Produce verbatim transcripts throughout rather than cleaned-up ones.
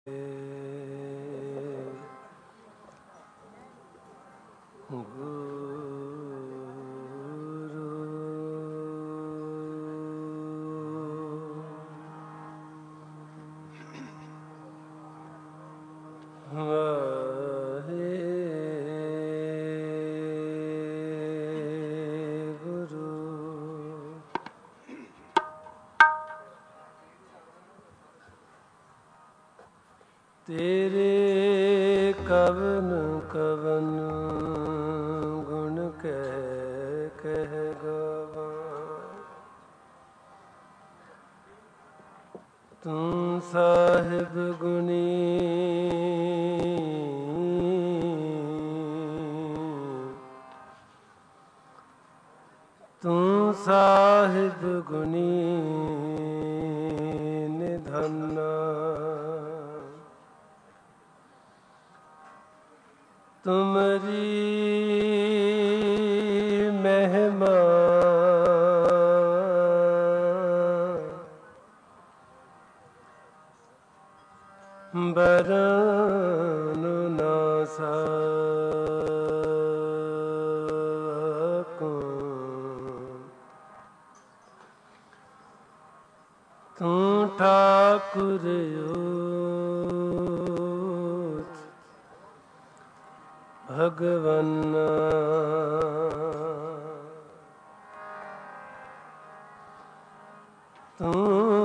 ਤੇਰੇ ਕਵਨ ਕਵਨ ਗੁਣ ਕਹਿ ਕਹਿ ਗਾਵਾਂ, ਤੂੰ ਸਾਹਿਬ ਗੁਣੀ ਤੂੰ ਸਾਹਿਬ ਗੁਣੀ ਨਿਧਾਨਾ, ਤੁਮਰੀ ਮਹਿਮਾ ਬਰਨ ਨਾ ਸਕੂੰ, ਤੂੰ ਠਾਕੁਰ ਭਗਵਨ, ਤੂੰ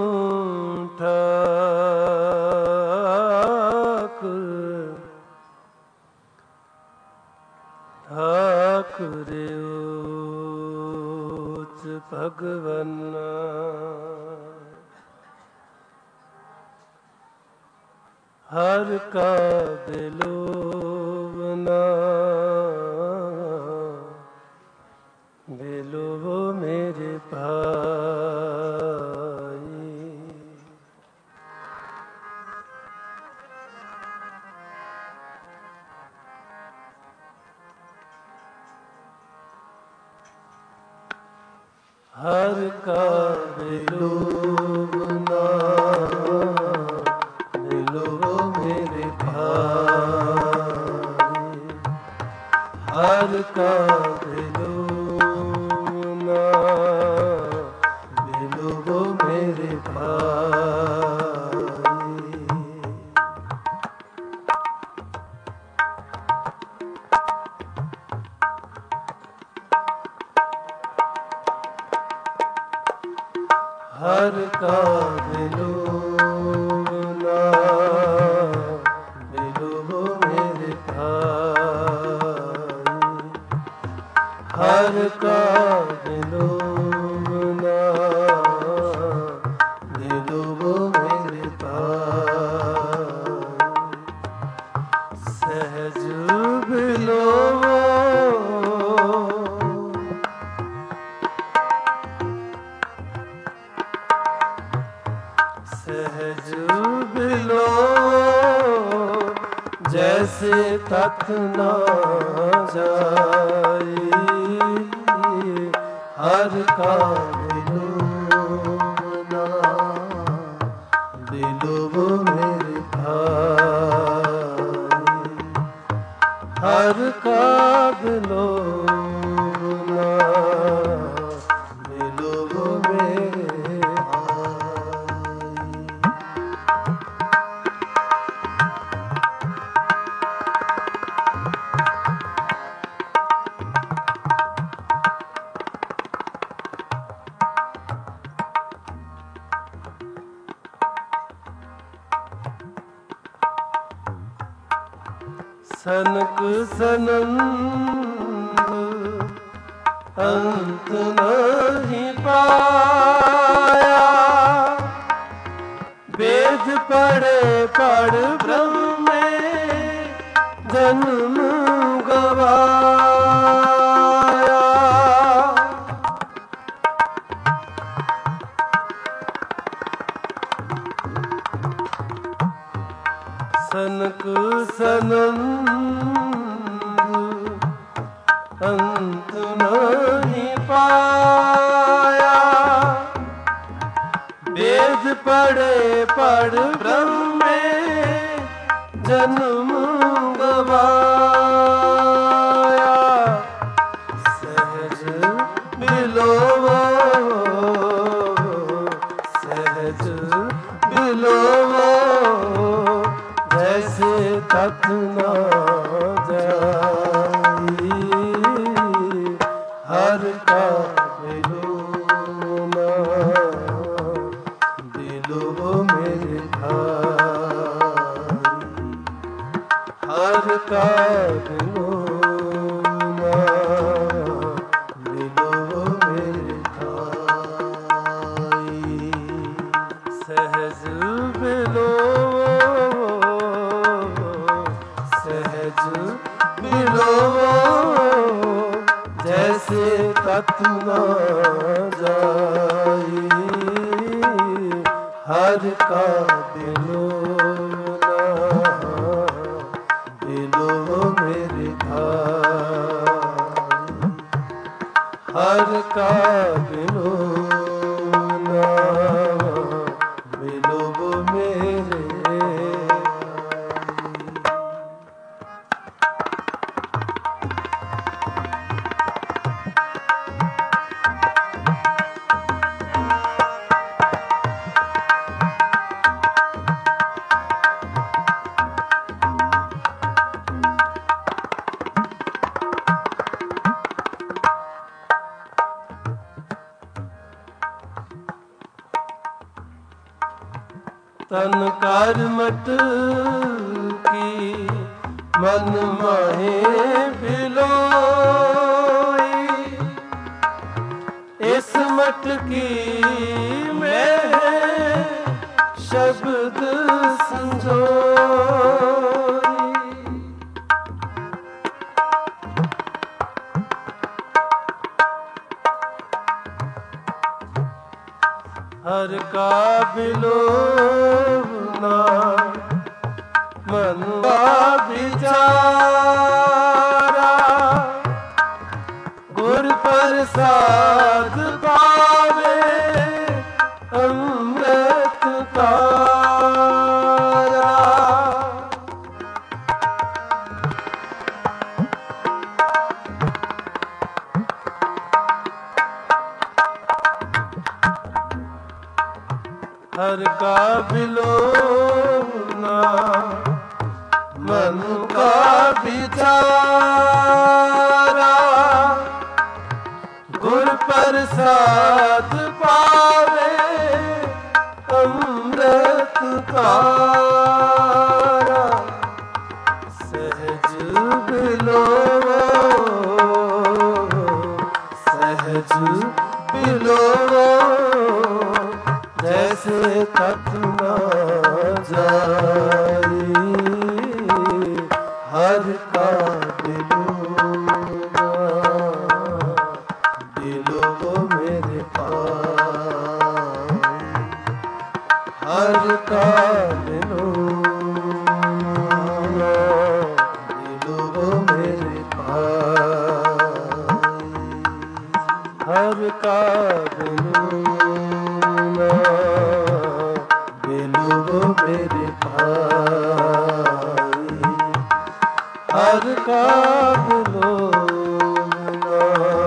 ਠਾਕੁਰ ਠਾਕੁਰ ਊਚ ਭਗਵਨ, ਹਰ ਕਾ ਬਿਲੋਵਨਾ ਬਿਲੋਵੋ ਮੇਰੇ ਭਾਈ, ਹਰ ਕਾ ਬਿਲੋਵਨਾ ਹਰ ਕਾ ਬਿਲੋਵਨਾ ਬਿਲੋਵੋ ਮੇਰੇ ਭਾਈ, ਹਰ ਕਾ ਬਿਲੋਵਨਾ ਬਿਲੋਵੋ ਮੇਰੇ ਭਾਈ, ਹਰ ਕਾ ਬਿਲੋਵਨਾ ਬਿਲੋਵੋ ਮੇਰੇ ਭਾਈ, ਸਹਿਜ ਬਿਲੋਵੋ ਸਹਿਜ ਬਿਲੋਵੋ ਜੈਸੇ ਤਤ ਨਾ ਜਾਈ, ਹਰ ਕਾ ਬਿਲੋਵਨਾ ਬਿਲੋਵੋ ਮੇਰੇ ਭਾਈ, ਹਰ ਕਾ ਬਿਲੋਵਨਾ ਬਿਲੋਵੋ ਮੇਰੇ ਸਨਕ ਸਨੰਦ ਅੰਤ ਨਹੀਂ ਪਾਇਆ, ਵੇਦ ਪੜ੍ਹੇ ਪੜ੍ਹ ਬ੍ਰਹਮੇ ਜਨਮ ਗਵਾਇਆ, ਸਨਕ ਸਨੰਦ ਅੰਤ ਨਹੀਂ ਪਾਇਆ, ਵੇਦ ਪੜ੍ਹੇ ਪੜ੍ਹ ਬ੍ਰਹਮੇ ਜਨਮ ਗਵਾਇਆ। ਸਹਿਜ ਬਿਲੋਵੋ ਸਹਿਜ ਬਿਲੋਵੋ ਜੈਸੇ ਤਤ ਨਾ ਜਾਈ। ਹਰ ਕਾ ਬਿਲੋਨਾ ਬਿਲੋਵੋ ਮੇਰੇ ਭਾਈ। ਹਰ ਕਾ ਬਿਲੋਨਾ ਬਿਲੋਵੋ ਮੇਰੇ ਭਾਈ। ਸਹਿਜ ਬਿਲੋਵੋ ਸਹਿਜ ਬਿਲੋਵੋ ਜੈਸੇ ਤਤ ਨਾ ਜਾਈ। ਹਰ ਕਾ ਬਿਲੋਨਾ ਬਿਲੋਵੋ ਮੇਰੇ ਭਾਈ। ਹਰ ਕਾ ਬਿਲੋਨਾ ਬਿਲੋਵੋ ਮੇਰੇ ਤਨ ਕਰ ਮਟ ਕੀ ਮਨ ਮਾਹੇ ਬਿਲੋਈ। ਇਸ ਮਟ ਕੀ ਮੈਂ ਸ਼ਬਦ ਸੰਜੋਈ। ਹਰ ਕਾ ਬਿਲੋਵਨਾ ਮਨ ਕਾ ਵਿਚਾਰਾ। ਗੁਰ ਪ੍ਰਸਾਦ ਪਾਵੇ ਅੰਮ੍ਰਿਤ ਤਾਰਾ। ਹਰ ਕਾ ਬਿਲੋਵਨਾ ਮਨ ਕਾ ਵਿਚਾਰਾ। ਗੁਰ ਪ੍ਰਸਾਦ ਪਾਵੇ ਅੰਮ੍ਰਿਤ ਤਾਰਾ। ਸਹਿਜ ਬਿਲੋਵੋ ਸਹਿਜ ਬਿਲੋਵੋ ਜੈਸੇ ਤਤ ਨਾ ਜਾਈ। ਹਰ ਕਾ ਬਿਲੋਨਾ ਬਿਲੋਵੋ ਮੇਰੇ ਭਾਈ। ਹਰ ਕਾ ਬਿਲੋਨਾ ਬਿਲੋਵੋ ਮੇਰੇ ਭਾਈ। ਹਰ ਕਾ ਬਿਲੋਨਾ ਬਿਲੋਵੋ ਮੇਰੇ ਭਾਈ। ਹਰ ਕਾ ਬਿਲੋਨਾ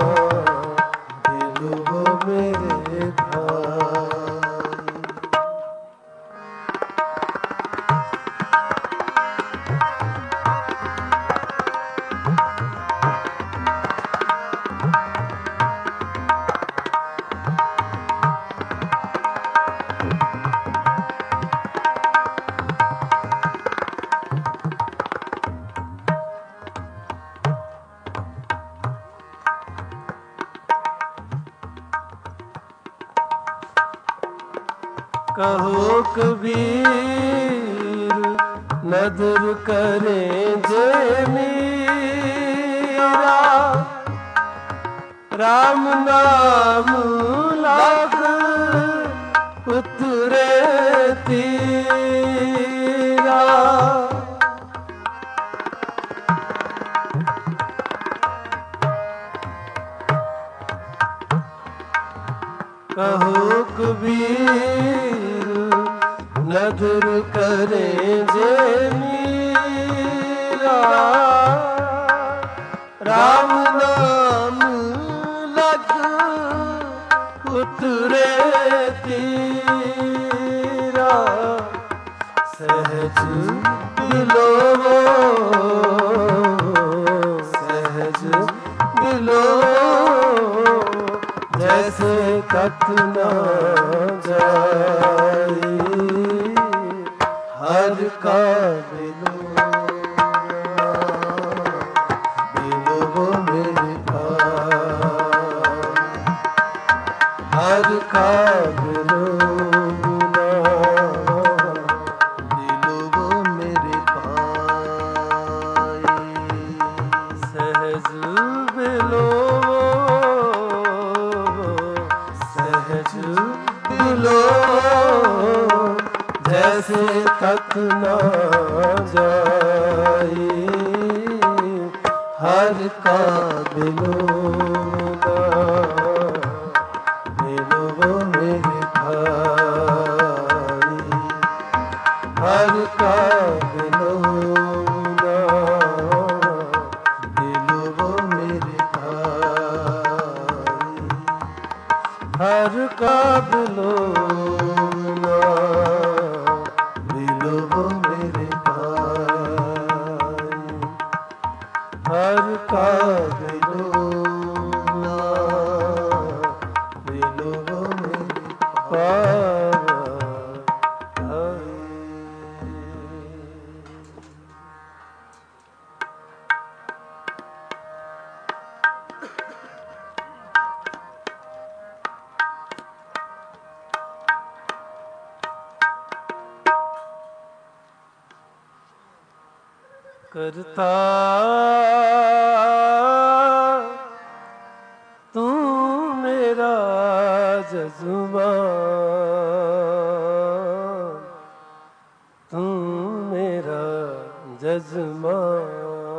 ਬਿਲੋਵੋ ਮੇਰੇ ਭਾਈ। कहो कबीर नदर करें जे मीरा। राम नाम लाग उतरे तीरा। कहो कबीर नदर करें जे मीरा। सहज बिलोवो सहज बिलोवो जैसे कत न जाई हर का बिलोवो बिलोवो मेरे भाई हर का जैसे तक न जाई हर का बिलोना बिलोवो मेरे भाई हर का बिलोना बिलोवो मेरे भाई हर का बिलोना हर का बिलोना बिलोवो मेरे भाई। करता तू मेरा जज़्बान तू मेरा जज़्बान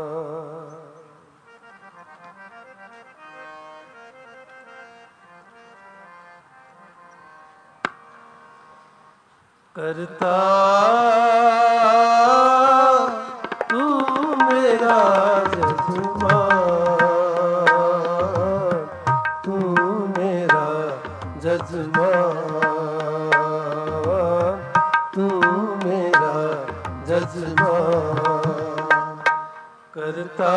करता तू मेरा जज़्बान तू मेरा जज़्बान तू मेरा जज़्बान करता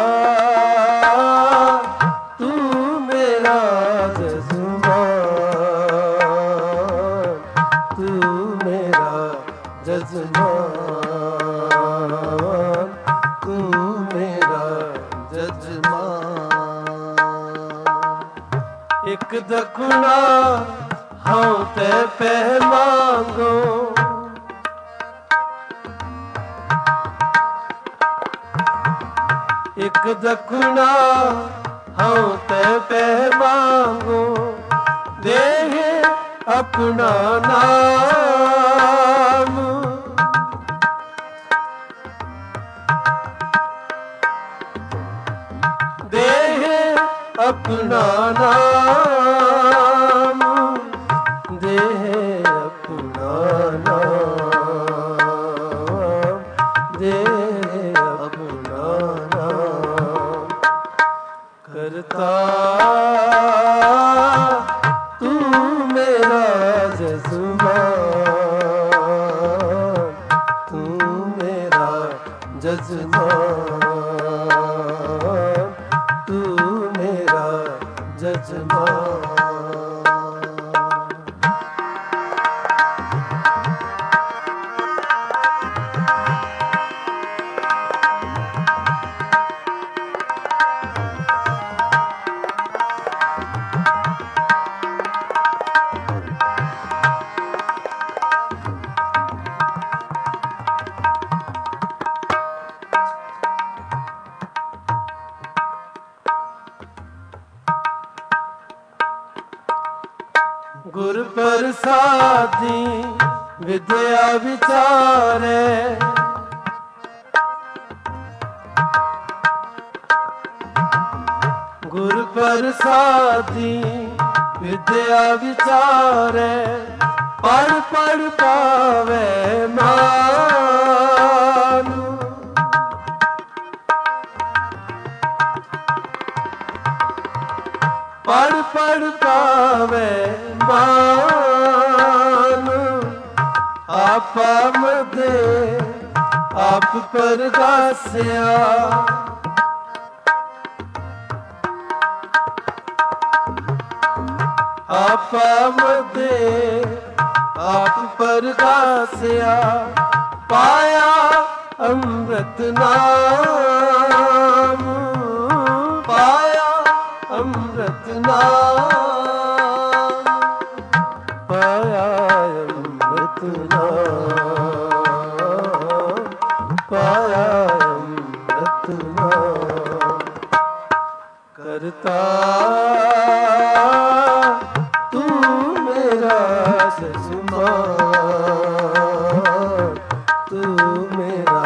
तू मेरा जज़्बान तू मेरा जज़्बान तू मेरा जज़्बान एक दखुना हाँ ते पे मांगो एक दखुना हाँ ते पे मांगो देह अपना नाम देह अपना नाम देह अपना नाम देह अपना नाम करता तू मेरा जज़्बान तू मेरा जज़्बान तू मेरा जज़्बान गुर प्रसादी विद्या विचारे गुर प्रसादी विद्या विचारे पढ़ पढ़ पावे मानु पढ़ पढ़ पावे मान आपा मदे आप परगासिया आप मदे आप परगासिया पाया अमृत नाम पाया अमृत नाम पाया अमृत नाम पाया अमृत नाम करता तू मेरा जजमान तू मेरा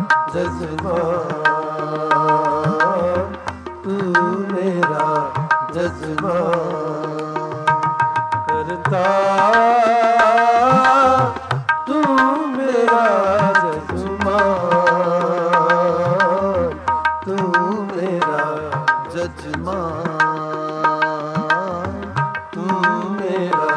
जजमान तू मेरा जजमान करता तू मेरा जजमान तू मेरा जजमान तू मेरा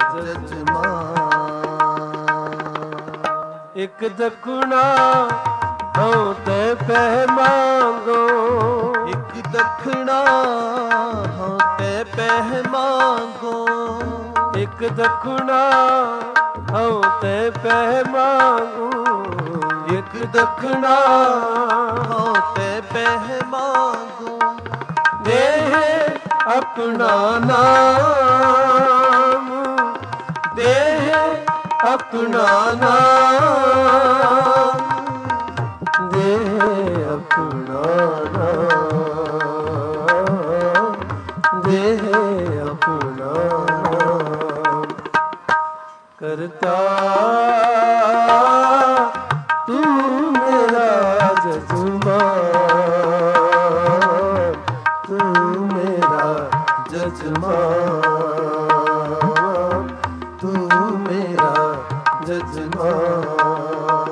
जजमान एक दखुना हो ते पह मांगो एक दखना हो ते पह मांगो एक दखुना हो ते पह मांगो एक दखना हो ते पह मांगो देह अपना नाम देह अपना नाम देह अपना नाम देह अपना नाम करता तू मेरा जजमान तू मेरा जजमान तू मेरा जजमान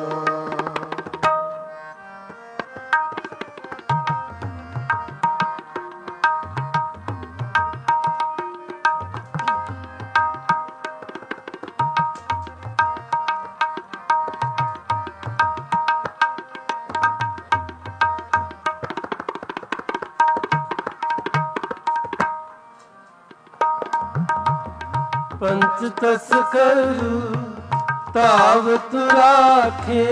पंच तस्कर तावत राखे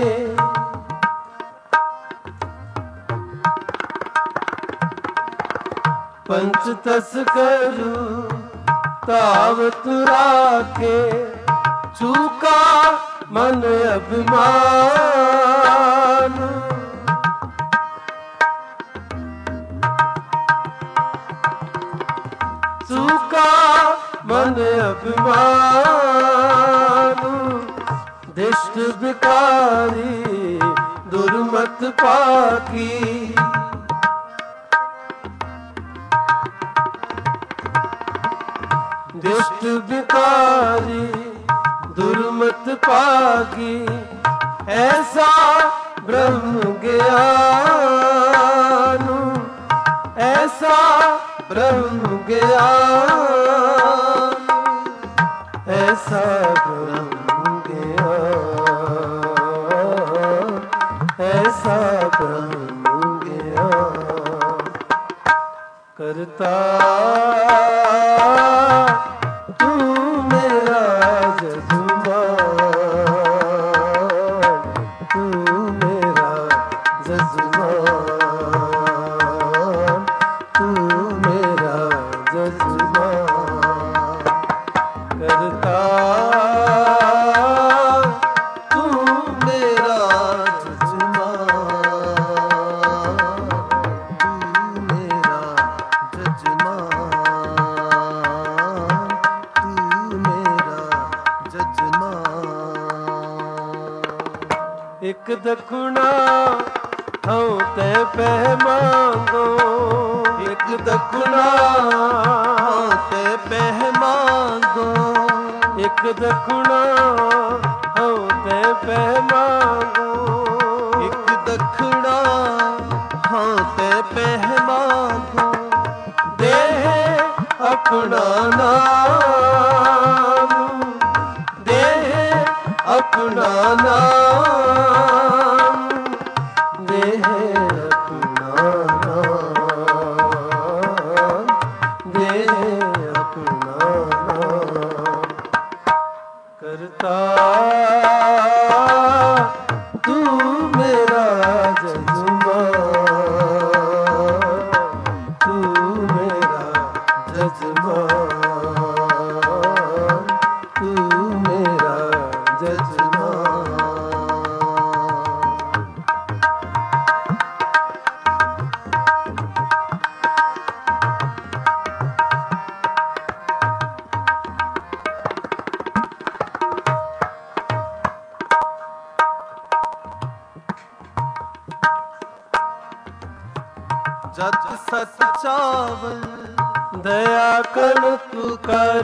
पंच तस्कर तावत राखे चूका मन अभिमान चूका मन अभिमान दिष्ट बिकारी दुर्मत पाकी दिष्ट बिकारी दुर्मत पाकी ऐसा ब्रह्म ज्ञान ऐसा ब्रह्म ज्ञान ऐसा ब्रह्म ज्ञान ऐसा ब्रह्म ज्ञान करता तू मेरा जजमान तू मेरा जजमान तू मेरा जजमान करता तू मेरा जजमान तू मेरा जजमान तू मेरा जजमान एक दखुना हो ते पह मांगो एक दखुना हो ते पह मांगो एक दखुना हो ते पह मांगो एक दखना हो ते पह मांगो देह अपना नाम देह अपना नाम मेरा जजमान, तू मेरा जजमान, तू मेरा जजमान। जत सत चावल दया कर तू कर,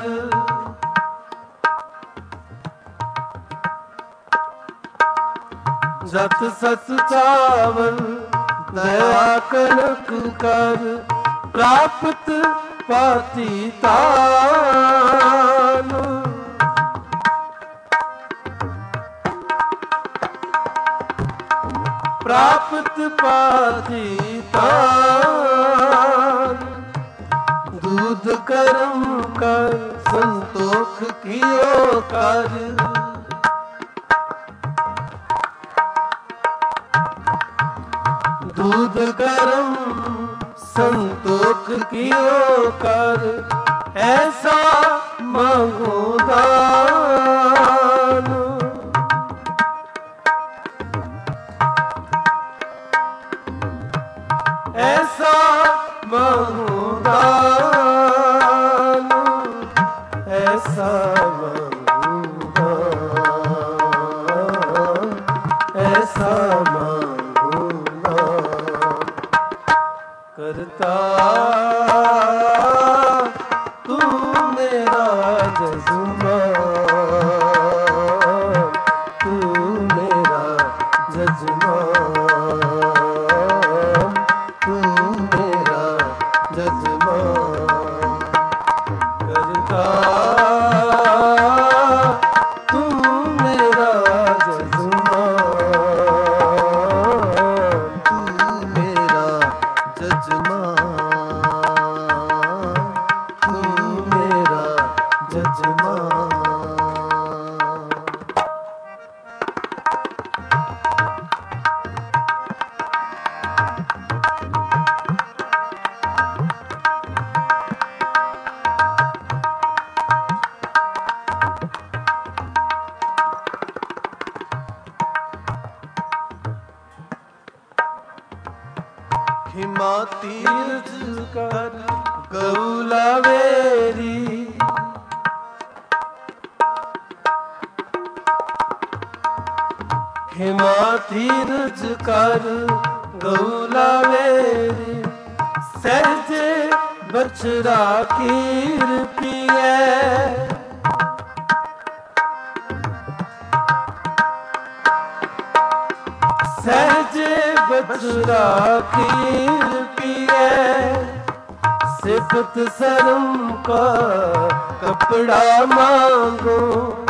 जत सत चावल दया कर तू कर, प्राप्त पाती तान। प्राप्त पाती तान, दूध करम कर संतोख कियो कर, दूध करम संतोख कियो कर, ऐसा मांगो दान। ऐसा मांगो दान, ऐसा मांगो दान, ऐसा मांगो दान। करता तू मेरा जजमान, तू मेरा जजमान, तू मेरा जजमान। करता तू मेरा जजमान, तू मेरा जजमान, तू मेरा जजमान। खिमा तीर्थ कर गौला वेरी, खिमा तीर्थ कर गौला वेरी, सहजे बछड़ा खीर पिए, सहजे बछड़ा खीर पिए, सिफत शर्म का कपड़ा मांगो,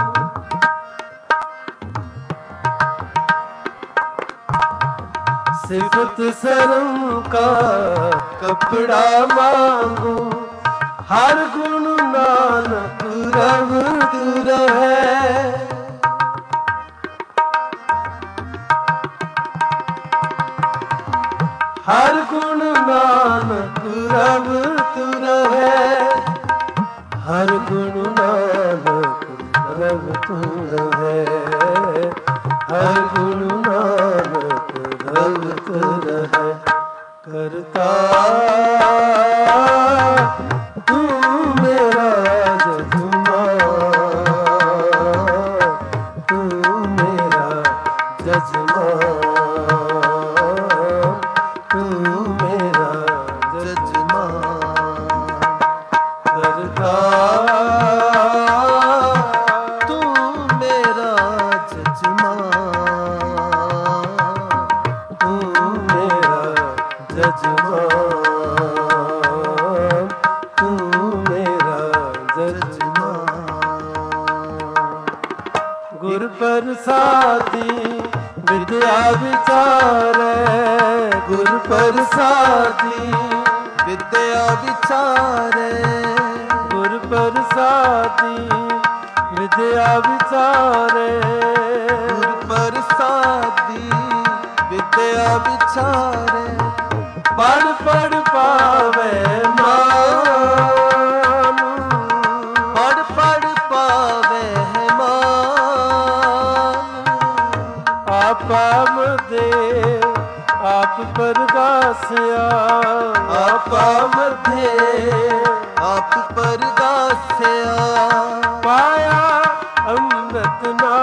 सिफत शर्म का कपड़ा मांगो, हर गुण नानक रव तू रहे, हर गुण नानक रव तू रहे, हर गुण नानक रव तू रहे, हर गुण नानक रव तू रहे। करता तू मेरा जजमान, तू मेरा जजमान, तू मेरा जजमान। करता तू मेरा जजमान, तू मेरा जजमान, तू मेरा जजमान। गुर प्रसादी विद्या विचारे, गुर प्रसादी विद्या विचारे, गुर प्रसादी विद्या विचारे, गुर प्रसादी ਵਿਦਿਆ ਵਿਚਾਰੇ ਪੜ ਪੜ ਪਾਵੇ ਮਾਨ, ਪੜ ਪੜ ਪਾਵੇ ਮਾਨ। ਆਪਾ ਮਦੇ ਆਪ ਪਰਗਾਸਿਆ, ਆਪਾ ਮਧੇ ਆਪ ਪਰਗਾਸਿਆ। ਪਾਇਆ ਅੰਮ੍ਰਿਤ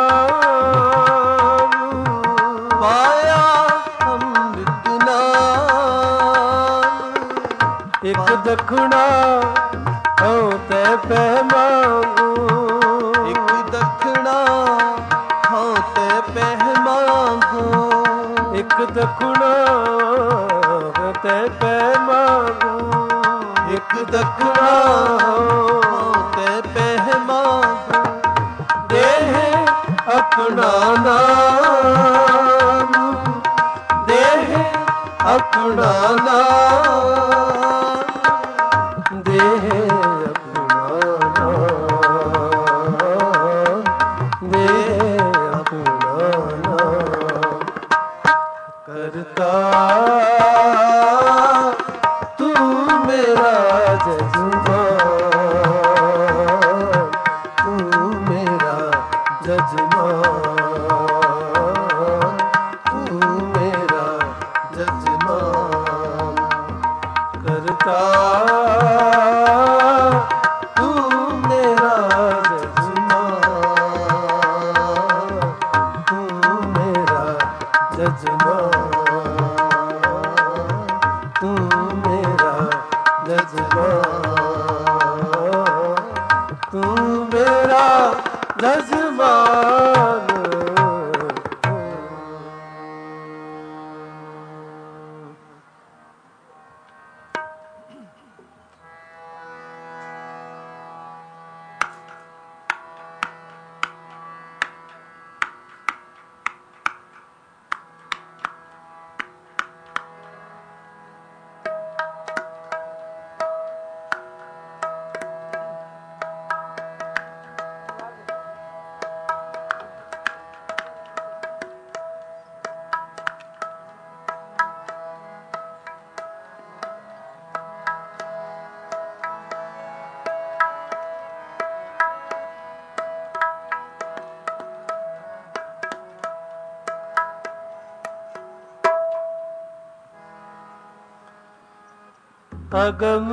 ਨਾਮ, ਪਾਇਆ ਅੰਮ੍ਰਿਤ ਨਾਮ। ਇੱਕ ਦਖਣਾ ਹਉ ਤੈ ਪਹਿ ਮੰਗੂ, ਇੱਕ ਦਖਣਾ ਹਉ ਤੈ ਪਹਿ ਮੰਗੂ। ਇੱਕ ਦਖਣਾ ਹਉ ਤੈ ਪਹਿ ਮੰਗੂ, ਇੱਕ ਦਖਣਾ ਹਉ ਤੈ ਪਹਿ ਮੰਗੂ। ਦੇਹ ਆਪਣਾ ਨਾਮ, ਦੇਹ ਆਪਣਾ ਨਾਮ, ਦੇਹ ਆਪਣਾ ਨਾਮ, ਦੇਹ ਆਪਣਾ ਨਾਮ। ਕਰਤਾ ਤੂੰ ਮੇਰਾ ਜਜ਼ਬਾਨ, ਤੂੰ ਮੇਰਾ ਜਜ਼ਬਾਨ, ਤੂੰ ਮੇਰਾ ਜਜ਼ਬਾਨ। ਕਰਤਾ ਤੂੰ ਮੇਰਾ ਜਜ਼ਬਾਨ, ਤੂੰ ਮੇਰਾ ਜਜ਼ਬਾਨ, ਤੂੰ ਮੇਰਾ ਜਜ਼ਬਾਨ, ਤੂੰ ਮੇਰਾ ਜਜ਼ਬਾਨ। ਅਗਮ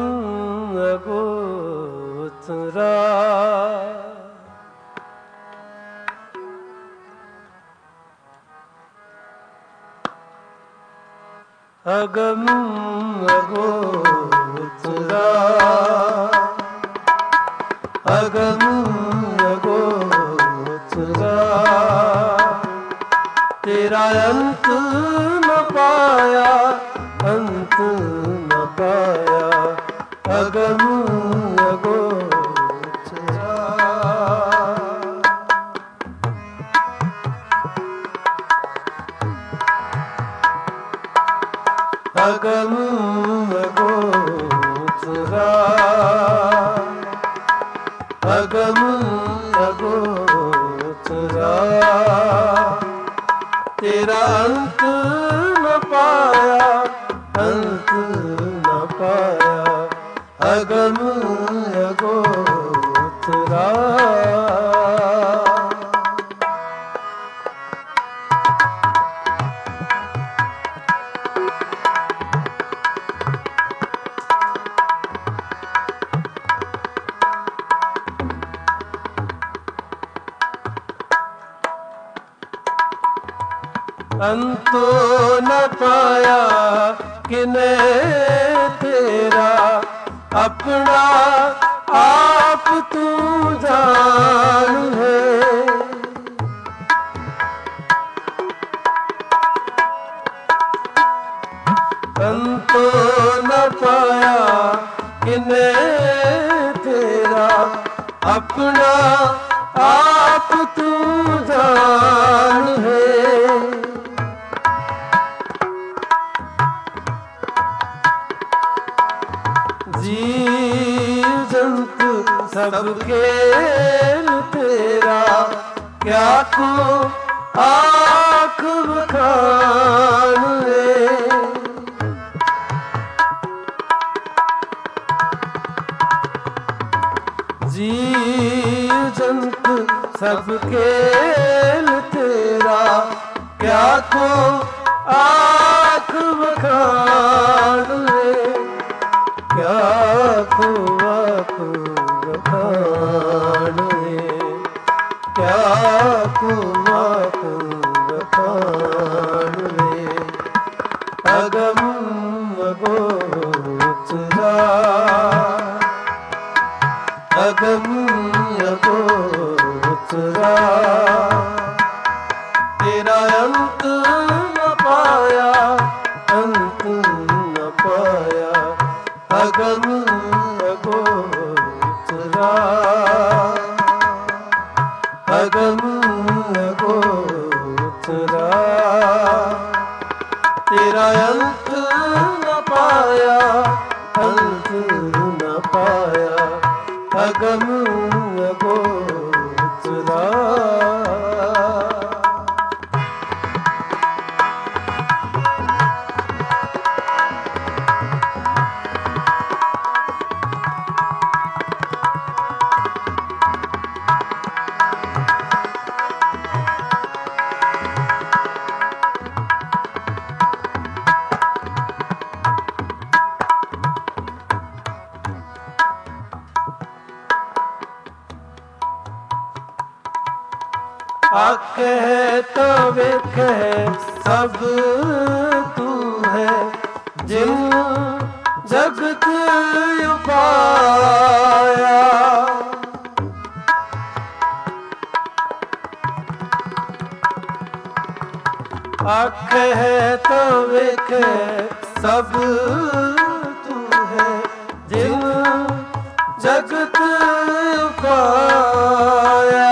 ਅਗੋਚਰਾ ਅਗਮ ਅਗੋਚਰਾ ਅਗਮ ਅਗੋਚਰਾ ਤੇਰਾ ਅੰਤ ਨ ਪਾਇਆ ਅੰਤ ਨ ਪਾਇਆ ਅਗਮ ਅਗੋਚਰਾ ਅਗਮ ਅਗੋਚਰਾ ਅਗਮ ਅਗੋਚਰਾ ਤੇਰਾ ਅੰਤ ਨ ਪਾਇਆ ਅੰਤ ਨ ਪਾਇਆ ਅਗਮ ਅਗੋਚਰਾ ਅੰਤੋ ਨ ਪਾਇਆ ਕਿਨੇ ਤੇਰਾ ਆਪਣਾ ਆਪ ਤੂੰ ਜਾਣ ਹੈ ਅੰਤੋ ਨ ਪਾਇਆ ਕਿਨੇ ਤੇਰਾ ਆਪਣਾ ਆਪ ਤੂੰ ਜਾਣ ਹੈ जीव जंतु सब खेल तेरा क्या को आँख बखान सब खेल तेरा, क्या को आँख बखान रे, क्या को आँख बखान रे, क्या को आँख बखान रे। अगम अगोचरा, अगम अगोचरा, तेरा अंत न पाया, अंत न पाया। अगम अगोचरा, अगम अगोचरा, तेरा अंत न पाया, अंत न पाया। अगम अगोचरा। आखे तो वेखे सब तू है, जिन जगत उपाया। आखे तो वेखे सब तू है, जिन जगत उपाया।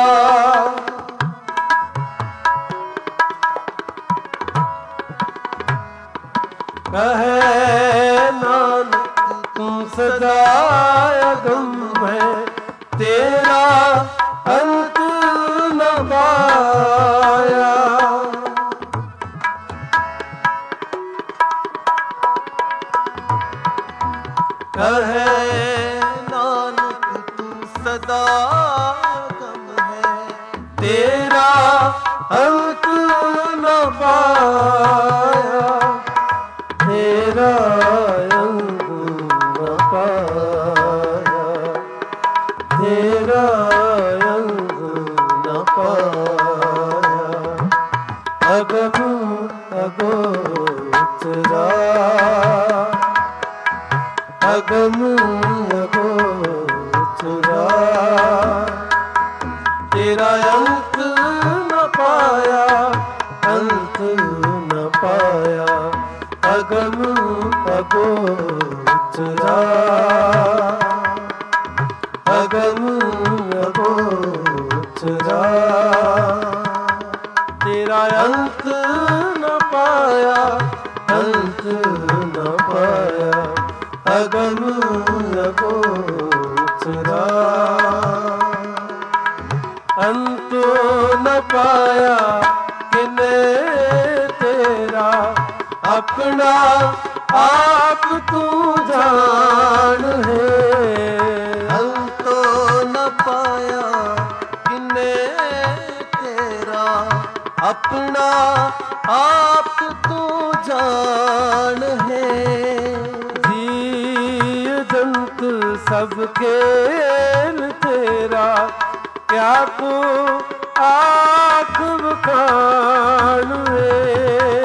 कहे नानक तू सदा अगम है, तेरा अंत न पाया। कहे नानक तू सदा अगम है, तेरा अंत न पाया। तेरा अंत न पाया, तेरा अंत न पाया। अगम अगोचरा, अगम अगोचरा, तेरा अंत न पाया, अंत न पाया। अगम अगोचरा, अगम अगोचरा, तेरा अंत न पाया, अंत न पाया। अगम अगोचरा, अंत न पाया किने तेरा, अपना आप तू जान है। अंत न पाया किने तेरा, अपना आप तू जान है। जीव जंत सब खेल तेरा, क्या को आँख बखान रे।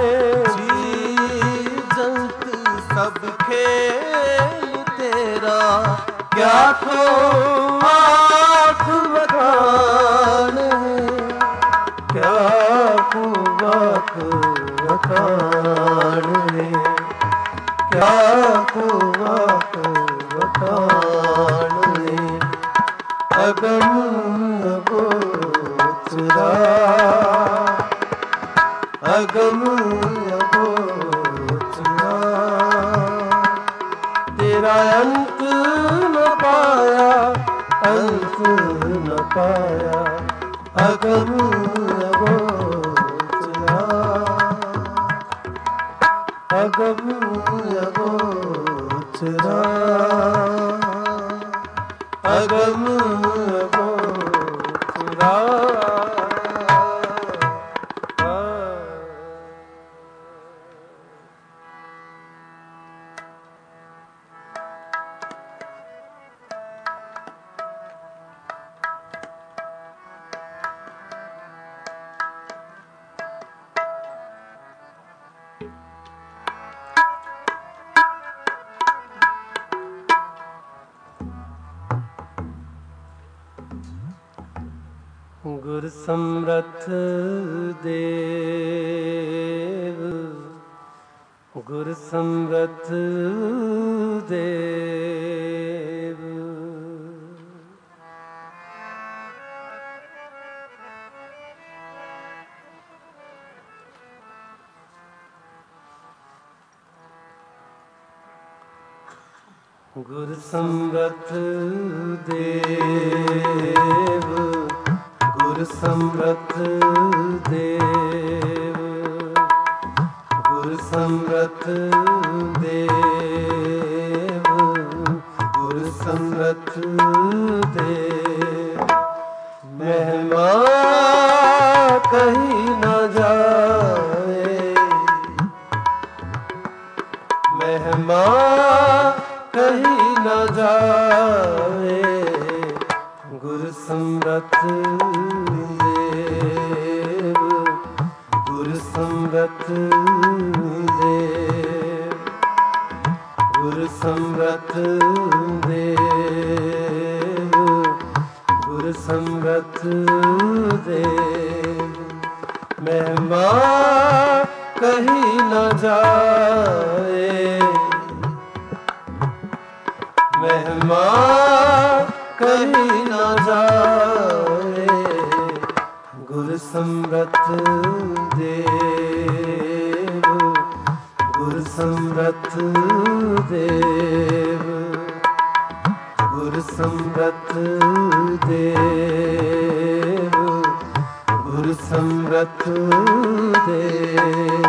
सब खेल तेरा, क्या को आँख बखान है, क्या को आँख बखान है, क्या को आँख बखान है। अगम अगोचरा, अगम अगोचरा, तेरा अंत न पाया, अंत न पाया। अगम अगोचरा, अगम अगोचरा, अगम अगोचरा। ਗੁਰ ਸਮਰਥ ਦੇਵ, ਗੁਰ ਸਮਰਥ ਦੇਵ। ਗੁਰ ਸਮਰਥ ਦੇਵ, ਗੁਰ ਸਮਰਥ ਦੇਵ, ਗੁਰ ਸਮਰਥ ਦੇਵ, ਗੁਰ ਸਮਰਥ ਦੇਵ। ਮਹਿਮਾ ਕਹੀ ਨਾ ਜਾਏ, ਮਹਿਮਾ ਕਹੀ ਨਾ ਜਾਏ, ਗੁਰ ਸਮਰਥ ਦੇਵ, ਗੁਰ ਸਮਰਥ ਦੇਵ, ਗੁਰ ਸਮਰਥ ਦੇਵ, ਗੁਰ ਸਮਰਥ ਦੇਵ। ਮਹਿਮਾ ਕਹੀ ਨਾ ਜਾਏ, ਮਹਿਮਾ ਕਹੀ ਨਾ ਜਾਏ, ਗੁਰ ਸਮਰਥ ਦੇਵ, ਗੁਰ ਸਮਰਥ ਦੇਵ, ਗੁਰ ਸਮਰਥ ਦੇਵ, ਗੁਰ ਸਮਰਥ ਦੇਵ।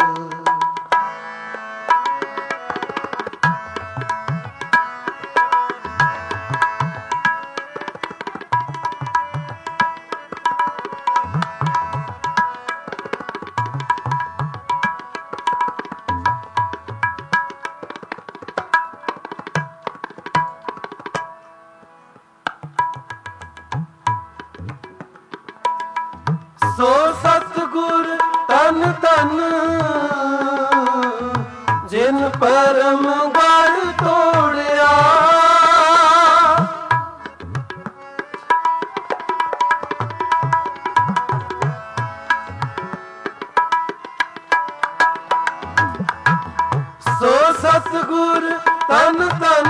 ਸੋ ਸਤਿਗੁਰ ਤਨ ਤਨ, ਜਿਨ ਪਰਮ ਗੜ ਤੋੜਿਆ। ਸੋ ਸਤਿਗੁਰ ਤਨ ਤਨ,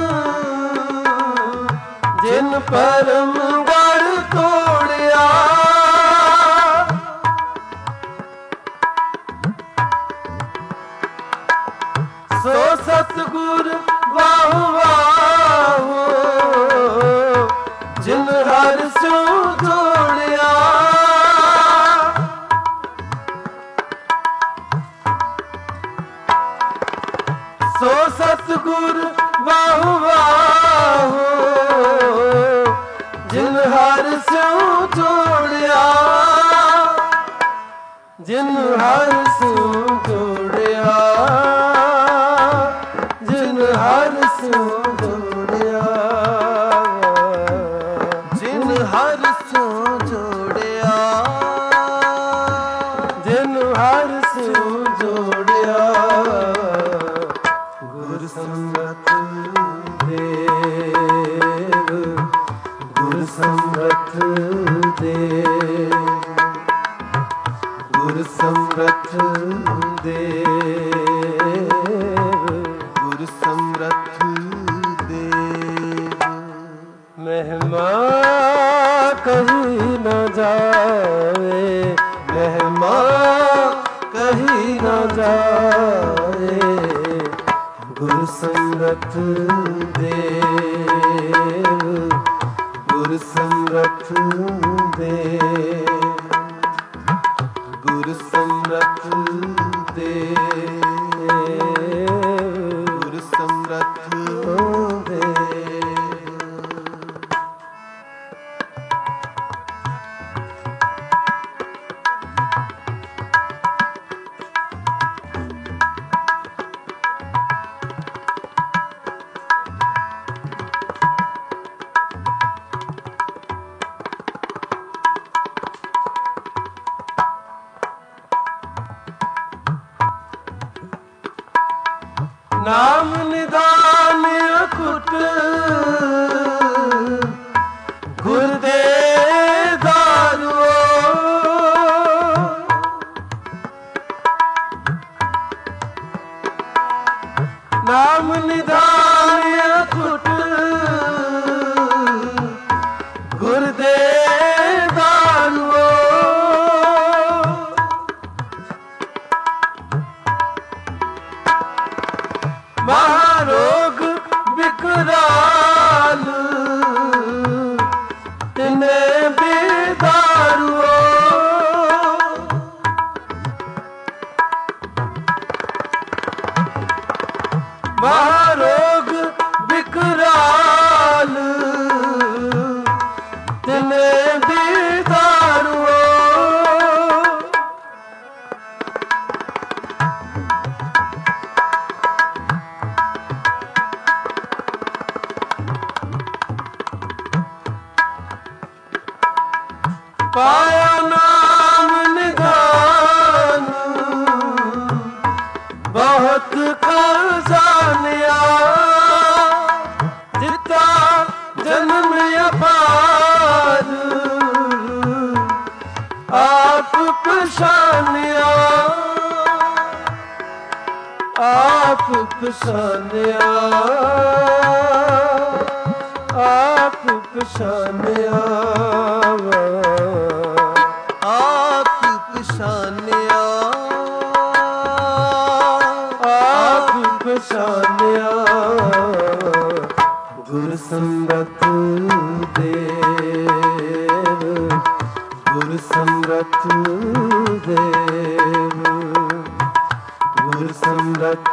ਜਿਨ ਪਰਮ ਗੜ ਤੋੜਿਆ। ਸੋ ਸਤਿਗੁਰ ਵਾਹੁ ਵਾਹੁ, ਜਿਨ ਹਰਿ ਸਿਉ ਜੋੜਿਆ। ਸੋ ਸਤਿਗੁਰ ਵਾਹੁ ਵਾਹੁ, ਜਿਨ ਹਰਿ ਸਿਉ ਜੋੜਿਆ। ਜਿਨ ਹਰਿ ਸਿਉ ਜੋੜਿਆ, ਜਿਨ ਹਰਿ ਸਿਉ ਜੋੜਿਆ, ਜਿਨ ਹਰਿ ਸਿਉ ਜੋੜਿਆ, ਜਿਨ ਹਰਿ ਸਿਉ ਜੋੜਿਆ। ਗੁਰ ਸਮਰਥ ਦੇਵ, ਗੁਰ ਸਮਰਥ ਦੇਵ, ਗੁਰ ਸਮਰਥ ਦੇਵ, ਗੁਰ ਸਮਰਥ ਦੇਵ। ਮਹਿਮਾ ਕਹੀ ਨਾ ਜਾਏ, ਮਹਿਮਾ ਕਹੀ ਨਾ ਜਾਏ, ਗੁਰ ਸਮਰਥ ਦੇਵ, ਗੁਰ ਸਮਰਥ ਦੇਵ, ਗੁਰ ਸਮਰਥ ਦੇਵ, ਗੁਰ ਸਮਰਥ ਦੇਵ। ਨਾਮ ਨਿਧਾਨ ਅਕੁਟ, ਗੁਰ ਦੇ ਦਾਨ ਨਾਮ ਨਿਧਾਨ ਅਖੁੱਟ ਗੁਰ ਦੇ ਦਾਨਵੋ। ਮਹਾਰੋਗ ਵਿਕਰਾਲ ਤਿਨੇ ਬਿਦਾਰੋ। ਮਹਾਰੋਗ ਵਿਕਰਾਲ ਤਿਨੇ ਬਿਦਾਰੋ। ਪਾਇਆ ਨਾਮ ਨਿਧਾਨ ਬਹੁਤ ਖਜ਼ਾਨਿਆ। ਜਿਤਾ ਜਨਮ ਅਪਾਰ ਆਪ ਪਛਾਨਿਆ। ਆਪ ਪਛਾਨਿਆ। ਆਪ ਪਛਾਨਿਆ। ਆਪ ਪਛਾਨਿਆ। ਆਪ ਪਛਾਨਿਆ। ਗੁਰ ਸੰਗਤ ਦੇਵ ਗੁਰ ਸੰਗਤ ਦੇਵ ਗੁਰ ਸੰਗਤ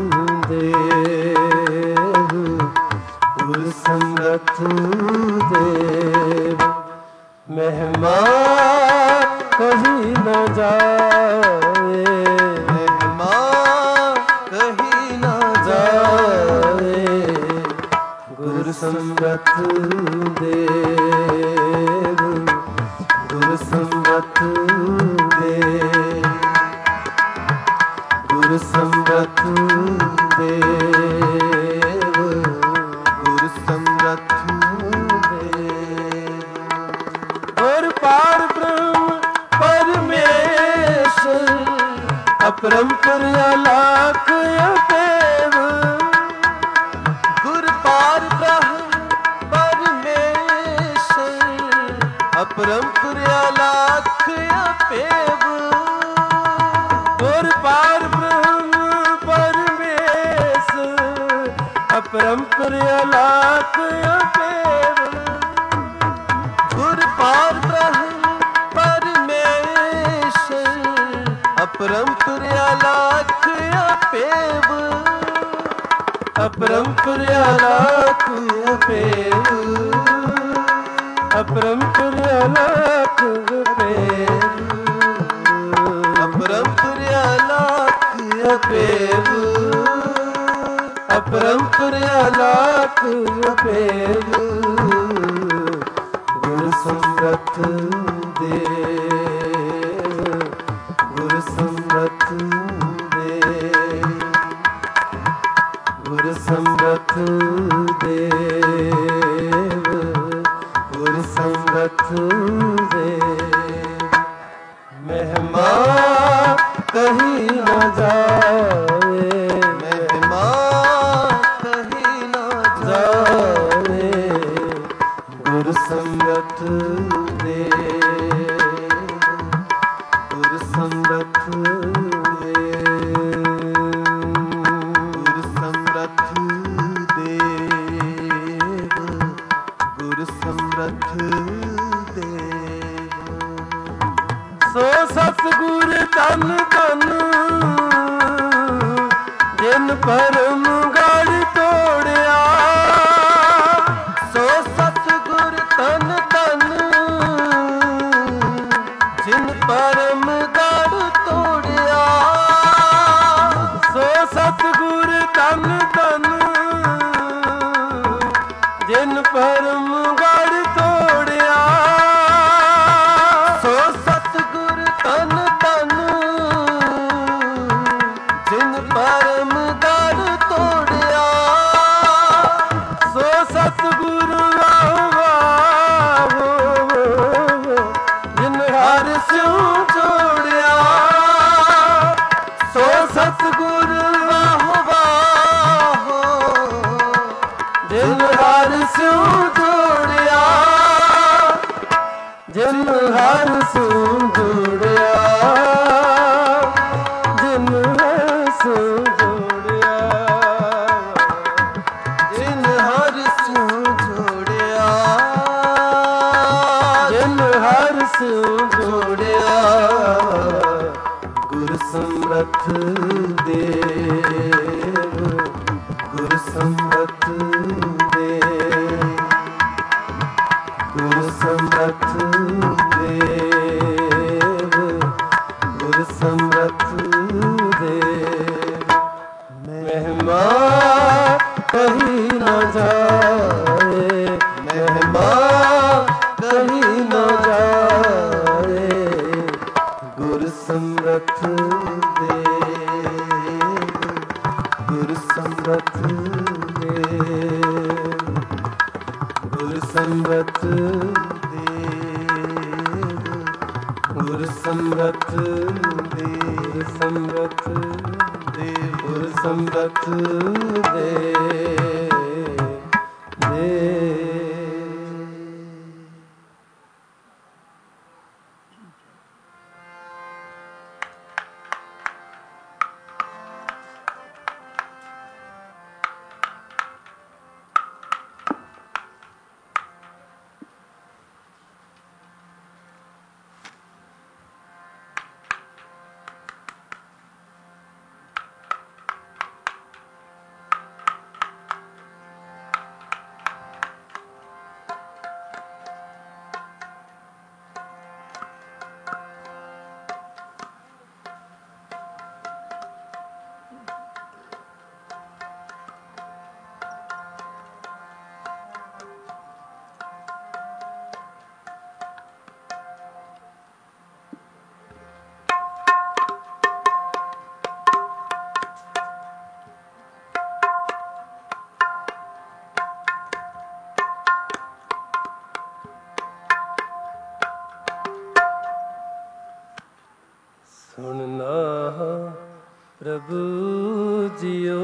ਦੇਵ ਗੁਰ ਸੰਗਤ ਦੇਵ। ਮਹਿਮਾ ਕਹੀ ਨ ਜਾਏ। ਮਹਿਮਾ ਕਹੀ ਨ ਜਾਏ। ਗੁਰ ਸੰਗਤ ਦੇਵ ਗੁਰ ਸੰਗਤ ਦੇਵ ਗੁਰ ਸੰਗਤ ਦੇਵ ਗੁਰ ਸੰਗਤ ਦੇਵ। ਗੁਰ ਪਾਰ ਬ੍ਰਹਮ ਪਰਮੇਸ਼ਰ ਅਪਰੰਪਰ ਅਲਾਖ ਅਪੇਵ। ਗੁਰ ਪਾਰ ਬ੍ਰਹਮ ਪਰਮੇਸ਼ਰ ਅਪਰੰਪਰ ਅਲਾਖ ਅਪੇਵ। ਗੁਰ ਪਾਰ ਬ੍ਰਹਮ ਪਰਮੇਸ਼ਰ ਅਪਰੰਪਰ ਅਲਾਖ ਅਪੇਵ। ਗੁਰ ਪਾਰ ਬ੍ਰਹਮ ਪਰਮੇਸ਼ਰ ਅਪਰੰਪਰ ਅਲਾਖ ਅਪੇਵ। ਅਪਰੰਪਰ ਅਲਾਖ ਅਪੇਵ। ਅਪਰੰਪਰ ਅਲਾਖ ਅਪੇਵ। ਅਪਰੰਪਰ ਅਲਾਖ ਅਪੇਵ। ਅਪਰੰਪਰ ਅਲਾਖ ਅਪੇਵ। ਗੁਰ ਸੰਗਤ ਦੇਵ ਗੁਰ ਸੰਗਤ ਦੇਵ ਗੁਰ ਸੰਗਤ ਦੇਵ ਗੁਰ ਸੰਗਤ ਦੇਵ। ਮਹਿਮਾ ਕਹੀ ਨ ਜਾਏ। ਮਹਿਮਾ ਕਹੀ ਨ ਜਾਏ। ਗੁਰ ਸੰਗਤ ਦੇਵ ਗੁਰ ਸੰਗਤ ਦੇਵ ਗੁਰ ਸਮਰਥ ਦੇਵ ਗੁਰ ਸਮਰਥ ਦੇਵ। ਸੋ ਸਤਿਗੁਰ ਧੰਨ ਧੰਨ ਜਿਨ ਪਰਮ ਗੜ ਤੋੜਿਆ। ਸੋ ਸਤਿਗੁਰ ਧੰਨ ਧੰਨ ਜਿਨ ਪਰਮ ਗੜ ਤੋੜਿਆ। ਸੋ ਸਤਿਗੁਰ ਧੰਨ ਧੰਨ ਜਿਨ ਪਰਮ ਗੜ ਤੋੜਿਆ। ਸੋ ਸਤਿਗੁਰ ਧੰਨ ਧੰਨ ਜਿਨ ਪਰਮ ਗੜ ਤੋੜਿਆ। ਸੋ ਸਤਿਗੁਰ ਵਾਹੋ ਜਿਨ ਹਰਿ ਸਿਉ ਜੋੜਿਆ। ਸੋ ਸਤਿਗੁਰ ਵਾਹ ਵਾਹ ਗੁਰ ਸੰਗਤ ਦੇ, ਗੁਰ ਸੰਗਤ ਦੇ, ਗੁਰ ਸੰਗਤ ਦੇ, ਸੰਗਤ ਦੇ, ਗੁਰ ਸੰਗਤ ਦੇ ਦੇ। ਸੁਣਨਾ ਪ੍ਰਭੂ ਜੀਓ,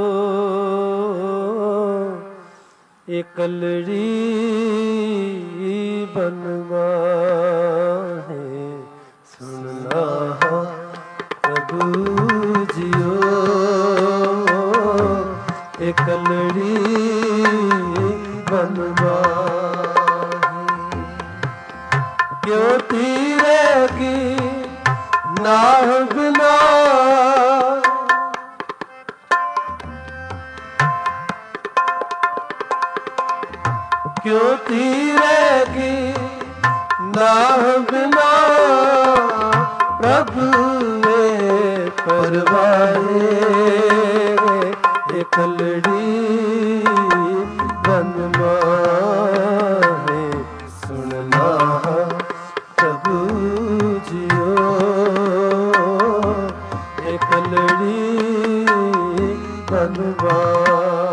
ਇਹ ਕਲੜੀ ਬਨਵਾਹੇ। ਸੁਣਨਾ ਪ੍ਰਭੂ ਜੀਓ, ਇਹ ਕਲੜੀ ਬਨਵਾਹੇ। ਕਿਉਂ ਤੀਰੇਗੀ ਨਾਹ ਬਿਨਾ, ਕਿਉਂ ਤੀਰੇਗੀ ਨਾਹ ਬਿਨਾ। ਪ੍ਰਭੂ ਵੇ ਪਰਵਾਏ, ਇਹ ਕਲੜੀ ਬਨਵਾਹੇ। ਸੁਣਨਾ ਪ੍ਰਭੂ ਜੀਓ, ਇਹ ਕਲੜੀ ਬਨਵਾਹੇ।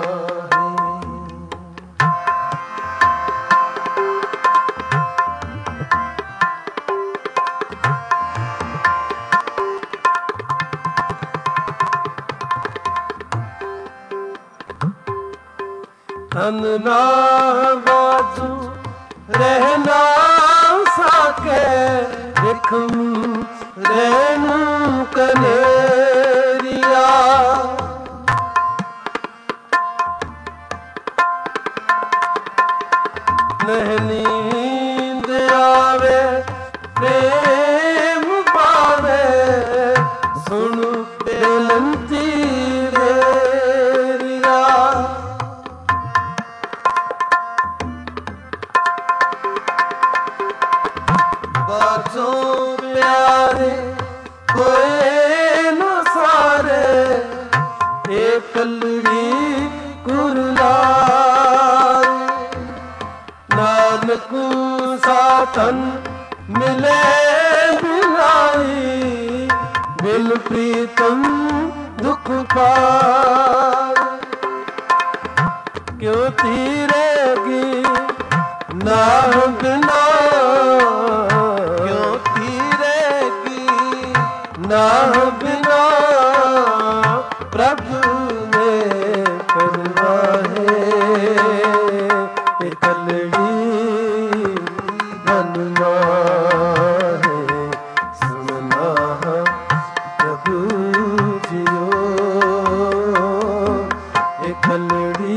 ਤਨ ਨਾ ਬਾਜੂ ਰਹਿਣਾ ਸਾਕੇ, ਦੇਖਮ ਰਹਿਣ ਕਨੇਰੀਆ। ਨਹੀਂ ਨੀਂਦ ਆਵੇ ਪ੍ਰੇਮ ਪਾਵੇ, ਸੁਣ ਬੇਨਤੀ ਮੇਰੀਆ। ਬਾਝੋਂ ਪਿਆਰੇ ਹੋਏ ਨਾ ਸਾਰੇ, ਇਹ ਕਲੜੀ ਕੁਰਲਾਰੇ। ਨਾਨਕ ਸਾਥਨ ਮਿਲੇ ਬਿਲਾਈ, ਬਿਨ ਪ੍ਰੀਤਮ ਦੁਖ ਪਾਏ। ਕਿਉਂ ਤੀਰੇਗੀ ਨਾਹ ਬਿਨਾ, ਕਿਉਂ ਤੀਰੇਗੀ ਨਾਹ ਬਿਨਾ। ਪ੍ਰਭੂ ਨੇ ਪਰਵਾਹੇ, ਇਹ ਕਲੜੀ ਬਨਵਾਹੇ। ਸੁਣਨਾ ਪ੍ਰਭੂ ਜੀਓ, ਇਹ ਕਲੜੀ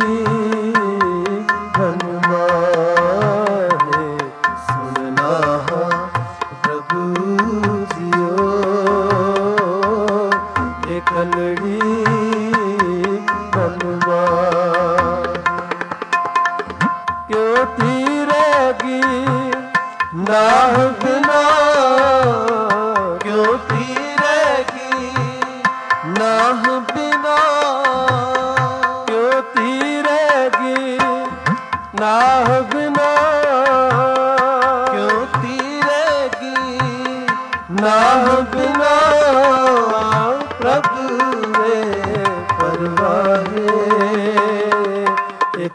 ਬਨਵਾਹੇ। ਸੁਣਨਾ ਪ੍ਰਭੂ ਜੀਓ, ਇਹ ਕਲੜੀ ਬਨਵਾਹੇ। ਕਿਉਂ ਤੀਰੇਗੀ ਨਾਹ ਬਿਨਾ, ਕਿਉਂ ਤੀਰੇਗੀ ਨਾਹ ਬਿਨਾ। ਕਿਉਂ ਤੀਰੇਗੀ ਨਾਹ ਬਿਨਾ, ਕਿਉਂ ਤੀਰੇਗੀ ਨਾਹ ਬਿਨਾ। ਪ੍ਰਭੂ ਵੇ ਪਰਵਾਏ,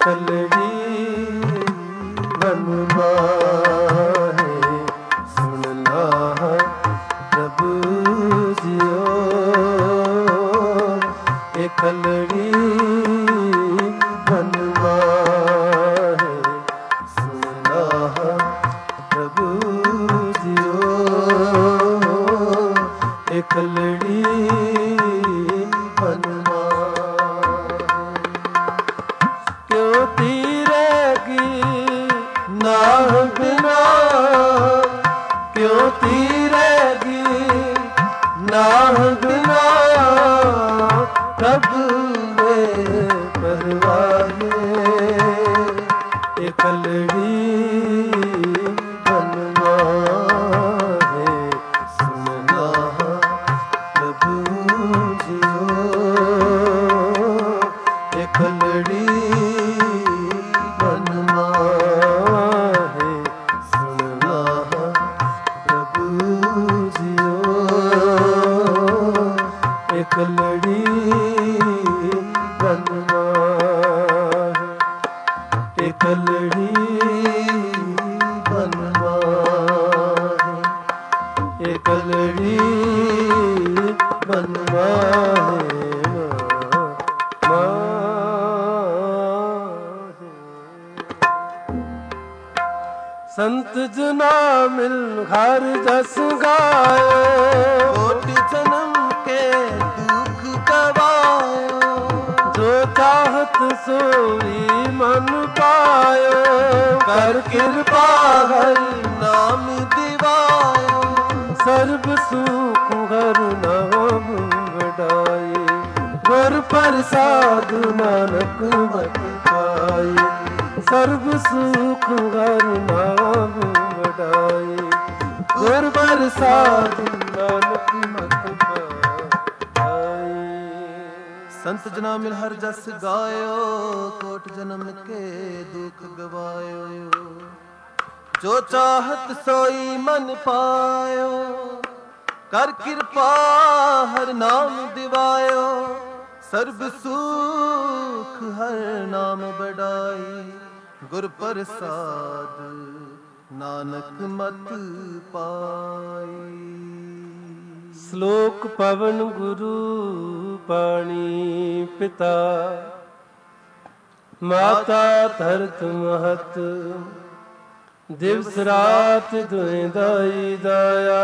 ਕਲੜੀ ਬਨ ਮਾਹੇ ਸੁਣਨਾ ਪ੍ਰਭੂ ਜੀਓ ਇਹ ਕਲੜੀ ਬਨ ਮਾਹੇ ਸੁਣਨਾ ਪ੍ਰਭੂ ਜੀਓ ਇਹ ਕਲੜੀ ਬਨ ਕਿਉਂ ਤੀਰੇਗੀ ਨਾਹ ਬਿਨਾ ਕਿਉਂ ਤੀਰੇਗੀ ਨਾਹ ਬਿਨਾ ਪ੍ਰਭੂ ਦੇ ਪਰਵਾਨੇ ਇਹ ਕਲੜੀ ਬਨਵਾਏ ਸੁਣਨਾ ਪ੍ਰਭੂ ਜੀਓ ਇਹ ਕਲੜੀ ਕਲੜੀ ਬਨਵਾਏ ਇਹ ਕਲੜੀ ਬਨਵਾਏ ਇਹ ਕਲੜੀ ਬਨਵਾਏ ਸੰਤ ਜਨਾ ਮਿਲ ਘਰ ਜਸ ਗਾਏ ਕੋਟਿ ਜਨਮ ਕੇ ਦੁਖ ਗਵਾਇਓ ਜੋ ਚਾਹਤ ਸੋਈ ਮਨ ਪਾਇਓ ਕਰ ਕਿਰਪਾ ਹਰਿ ਨਾਮ ਦਿਵਾਇਓ ਸਰਬ ਸੁਖ ਹਰ ਨਾਮ ਵਡਾਏ ਗੁਰ ਪ੍ਰਸਾਦ ਨਾਨਕ ਮਤ ਪਾਏ ਸਰਬ ਸੁਖ ਹਰ ਨਾਮ ਵਡਾਏ ਗੁਰ ਪ੍ਰਸਾਦ ਨਾਨਕ ਮਤ ਪਾਏ ਸੰਤ ਜਨਾ ਮਿਲ ਹਰ ਜਸ ਗਾਇਓ ਕੋਟ ਜਨਮ ਕੇ ਦੁਖ ਗਵਾਇਓ ਜੋ ਚਾਹਤ ਸੋਈ ਮਨ ਪਾਇਓ ਕਰ ਕਿਰਪਾ ਹਰ ਨਾਮ ਦਿਵਾਇਓ ਸਰਬ ਸੁਖ ਹਰ ਨਾਮ ਬੜਾਈ ਗੁਰ ਪ੍ਰਸਾਦ ਨਾਨਕ ਮਤ ਪਾਈ ਸ਼ਲੋਕ ਪਵਨ ਗੁਰੂ ਪਾਣੀ ਪਿਤਾ ਮਾਤਾ ਧਰਤ ਮਹਤ ਦਿਵਸ ਰਾਤ ਦੁਇ ਦਾਈ ਦਾਇਆ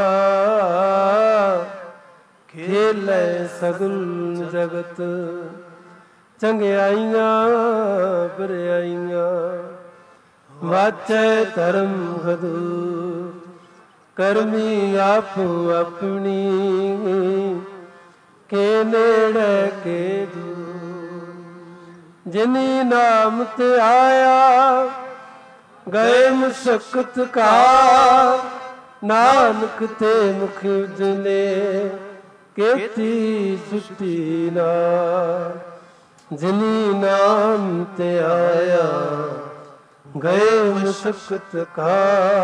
ਖੇਲੇ ਸਗਲ ਜਗਤ ਚੰਗਿਆਈਆਂ ਬਰਿਆਈਆਂ ਵਾਚੈ ਧਰਮ ਹਦੂਰ ਕਰਮੀ ਆਪੋ ਆਪਣੀ ਕੇ ਨੇੜੇ ਕੇ ਦੂਰ ਜਿਨੀ ਨਾਮ ਤੇ ਆਇਆ ਗਏ ਮੁਸ਼ਕਤ ਕਾ ਨਾਨਕ ਤੇ ਮੁਖ ਉਜਲੇ ਕੀਤੀ ਸੁਟੀ ਨਾ ਜਿਨੀ ਨਾਮ ਤੇ ਆਇਆ ਗਏ ਮੁਸ਼ਕਤ ਕਾ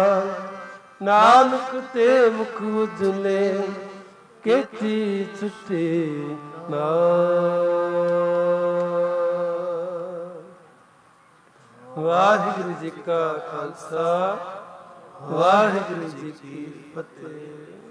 ਨਾਨਕ ਤੇ ਮੁਖ ਉਜਲੇ ਕੀਤੀ ਸੁਟੀ ਨਾ ਵਾਹਿਗੁਰੂ ਜੀ ਕਾ ਖਾਲਸਾ ਵਾਹਿਗੁਰੂ ਜੀ ਕੀ ਫਤਿਹ।